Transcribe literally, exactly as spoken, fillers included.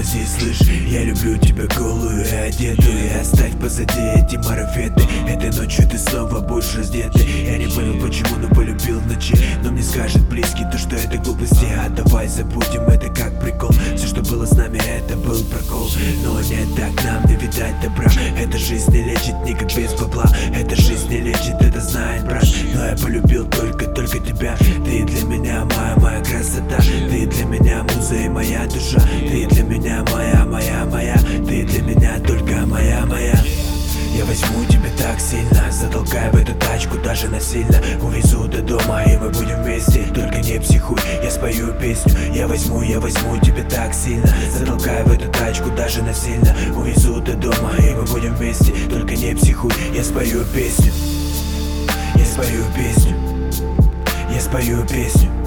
подожди, слышь, я люблю тебя голую и одетую. И оставь позади эти марафеты. Этой ночью ты снова будешь раздетый. Я не понял почему, но полюбил в ночи. Но мне скажет близкий то, что это глупости. А давай забудем это как прикол. Все, что было с нами, это был прокол. Но нет, так нам не видать добра. Эта жизнь не лечит никак без бабла. Эта жизнь не лечит, это знает брат. Но я полюбил только, только тебя. Ты для меня моя, моя красота. Ты для меня муза и моя душа. Ты для меня моя, моя, моя. Ты для меня только моя, моя. Я возьму тебя так сильно, затолкаю в эту тачку даже насильно. Увезу до дома и мы будем вместе, только не психуй, я спою песню. Я возьму, я возьму тебя так сильно, затолкаю в эту тачку даже насильно. Увезу до дома и мы будем вместе, только не психуй, я спою песню. Я спою песню. Я спою песню.